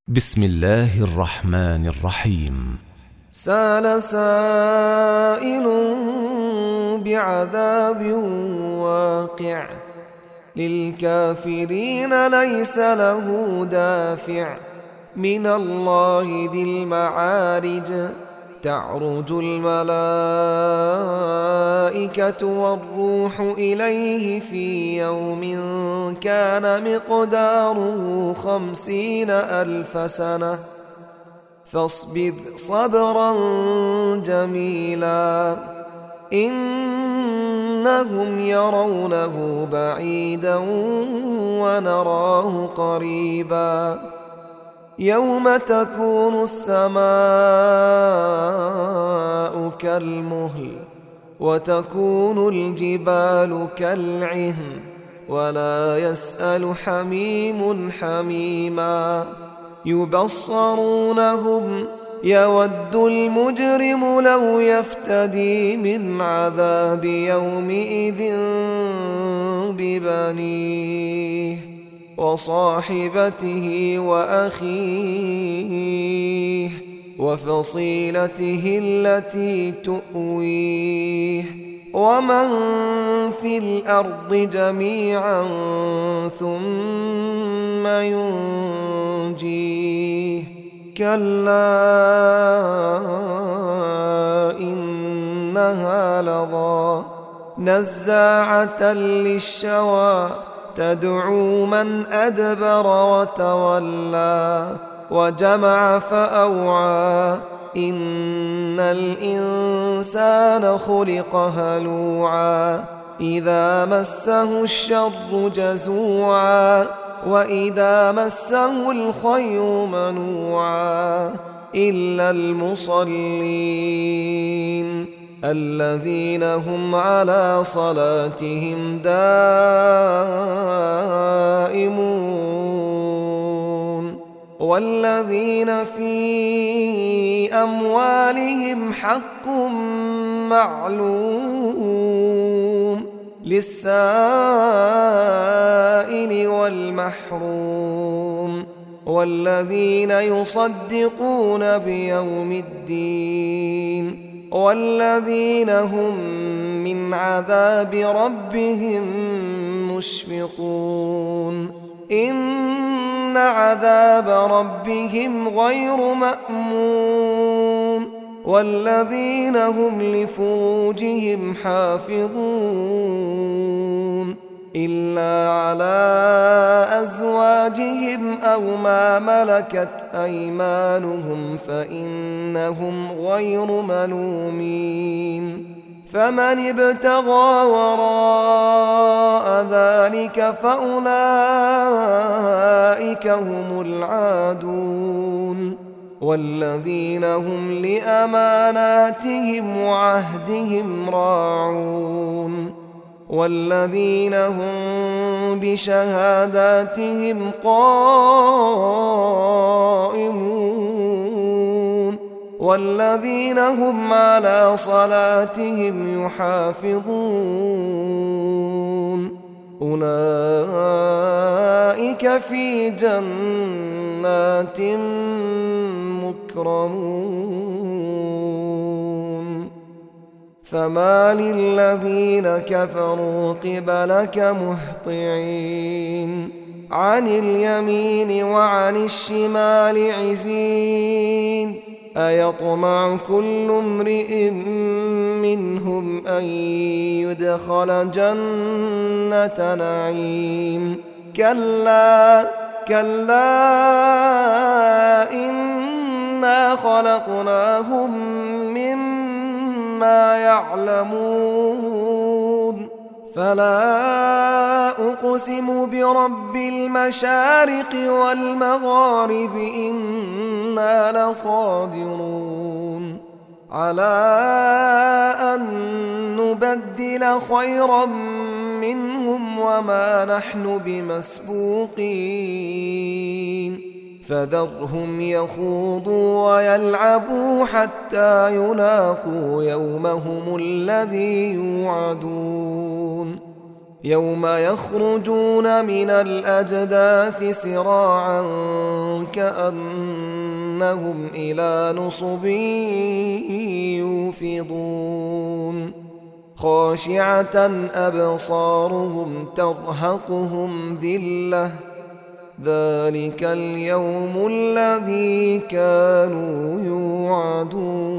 بسم الله الرحمن الرحيم. سأل سائل بعذاب واقع للكافرين ليس له دافع من الله ذي المعارج تعرج الملائكة والروح إليه في يوم كان مقداره 50,000 سنة فاصبر صبرا جميلا إنهم يرونه بعيدا ونراه قريبا يوم تكون السماء كالمهل وتكون الجبال كالعهن ولا يسأل حميم حميما يبصرونهم يود المجرم لو يفتدي من عذاب يومئذ ببنيه وصاحبته وأخيه وفصيلته التي تؤويه ومن في الأرض جميعا ثم ينجيه كلا إنها لظى نزاعة للشوى تدعو من أدبر وتولى وجمع فأوعى إن الإنسان خلق هلوعا إذا مسه الشر جزوعا وإذا مسه الخير منوعا إلا المصلين الذين هم على صلاتهم دائمون والذين في أموالهم حق معلوم للسائل والمحروم والذين يصدقون بيوم الدين والذين هم من عذاب ربهم مشفقون إن عذاب ربهم غير مأمون والذين هم لفروجهم حافظون إلا على أزواجهم أو ما ملكت أيمانهم فإنهم غير ملومين فمن ابتغى وراء ذلك فأولئك هم العادون والذين هم لأماناتهم وعهدهم راعون والذين هم بشهاداتهم قائمون والذين هم على صلاتهم يحافظون أولئك في جنات مكرمون فما للذين كفروا قبلك مهطعين عن اليمين وعن الشمال عزين أيطمع كل امرئ منهم أن يدخل جنة نعيم كلا إنا خلقناهم مما يعلمون فلا أقسم برب المشارق والمغارب إنا لقادرون على أن نبدل خيرا منهم وما نحن بمسبوقين فذرهم يخوضوا ويلعبوا حتى يلاقوا يومهم الذي يوعدون يوم يخرجون من الأجداث سراعا كأنهم إلى نصب يوفضون خاشعة أبصارهم ترهقهم ذلة ذلك اليوم الذي كانوا يوعدون